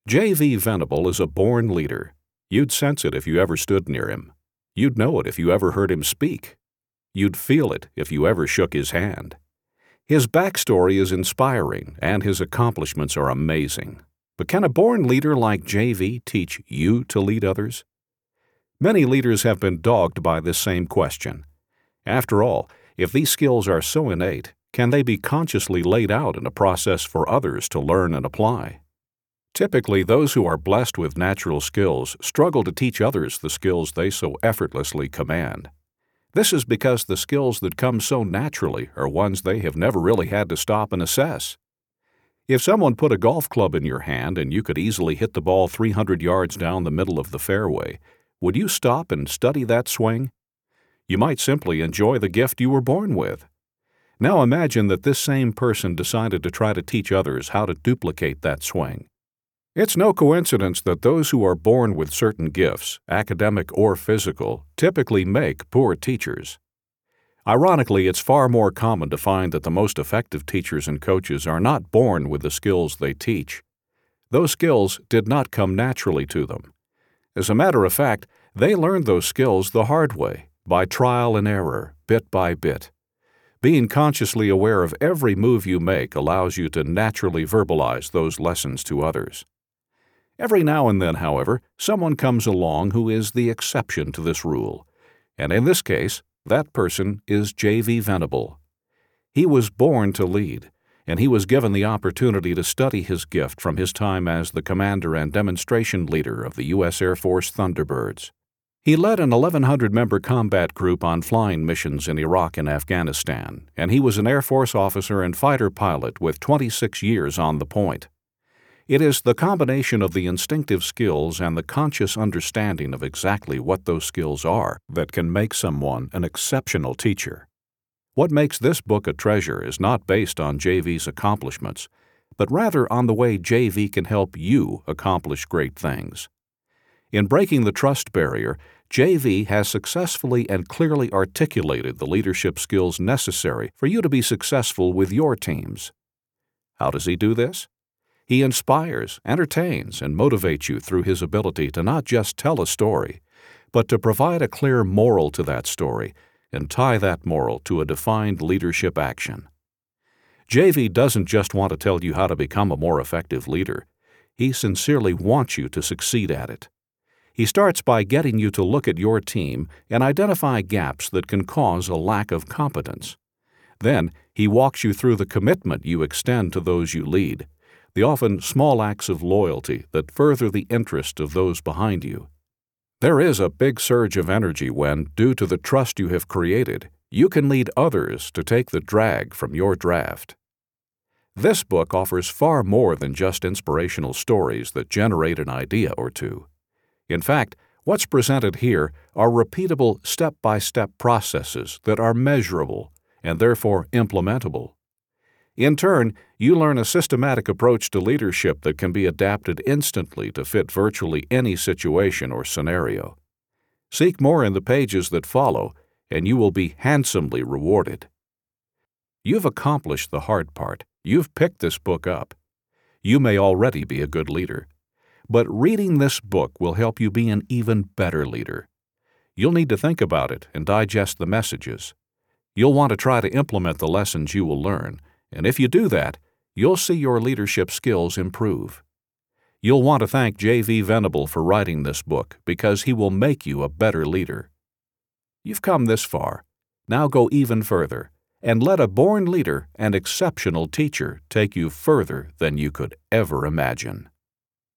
J.V. Venable is a born leader. You'd sense it if you ever stood near him. You'd know it if you ever heard him speak. You'd feel it if you ever shook his hand. His backstory is inspiring, and his accomplishments are amazing. But can a born leader like J.V. teach you to lead others? Many leaders have been dogged by this same question. After all, if these skills are so innate, can they be consciously laid out in a process for others to learn and apply? Typically, those who are blessed with natural skills struggle to teach others the skills they so effortlessly command. This is because the skills that come so naturally are ones they have never really had to stop and assess. If someone put a golf club in your hand and you could easily hit the ball 300 yards down the middle of the fairway, would you stop and study that swing? You might simply enjoy the gift you were born with. Now imagine that this same person decided to try to teach others how to duplicate that swing. It's no coincidence that those who are born with certain gifts, academic or physical, typically make poor teachers. Ironically, it's far more common to find that the most effective teachers and coaches are not born with the skills they teach. Those skills did not come naturally to them. As a matter of fact, they learned those skills the hard way, by trial and error, bit by bit. Being consciously aware of every move you make allows you to naturally verbalize those lessons to others. Every now and then, however, someone comes along who is the exception to this rule, and in this case, that person is J.V. Venable. He was born to lead, and he was given the opportunity to study his gift from his time as the commander and demonstration leader of the U.S. Air Force Thunderbirds. He led an 1,100-member combat group on flying missions in Iraq and Afghanistan, and he was an Air Force officer and fighter pilot with 26 years on the point. It is the combination of the instinctive skills and the conscious understanding of exactly what those skills are that can make someone an exceptional teacher. What makes this book a treasure is not based on J.V.'s accomplishments, but rather on the way J.V. can help you accomplish great things. In breaking the trust barrier, J.V. has successfully and clearly articulated the leadership skills necessary for you to be successful with your teams. How does he do this? He inspires, entertains, and motivates you through his ability to not just tell a story, but to provide a clear moral to that story and tie that moral to a defined leadership action. J.V. doesn't just want to tell you how to become a more effective leader. He sincerely wants you to succeed at it. He starts by getting you to look at your team and identify gaps that can cause a lack of competence. Then, he walks you through the commitment you extend to those you lead, the often small acts of loyalty that further the interest of those behind you. There is a big surge of energy when, due to the trust you have created, you can lead others to take the drag from your draft. This book offers far more than just inspirational stories that generate an idea or two. In fact, what's presented here are repeatable step-by-step processes that are measurable and therefore implementable. In turn, you learn a systematic approach to leadership that can be adapted instantly to fit virtually any situation or scenario. Seek more in the pages that follow, and you will be handsomely rewarded. You've accomplished the hard part. You've picked this book up. You may already be a good leader, but reading this book will help you be an even better leader. You'll need to think about it and digest the messages. You'll want to try to implement the lessons you will learn, and if you do that, you'll see your leadership skills improve. You'll want to thank J.V. Venable for writing this book because he will make you a better leader. You've come this far. Now go even further, and let a born leader and exceptional teacher take you further than you could ever imagine.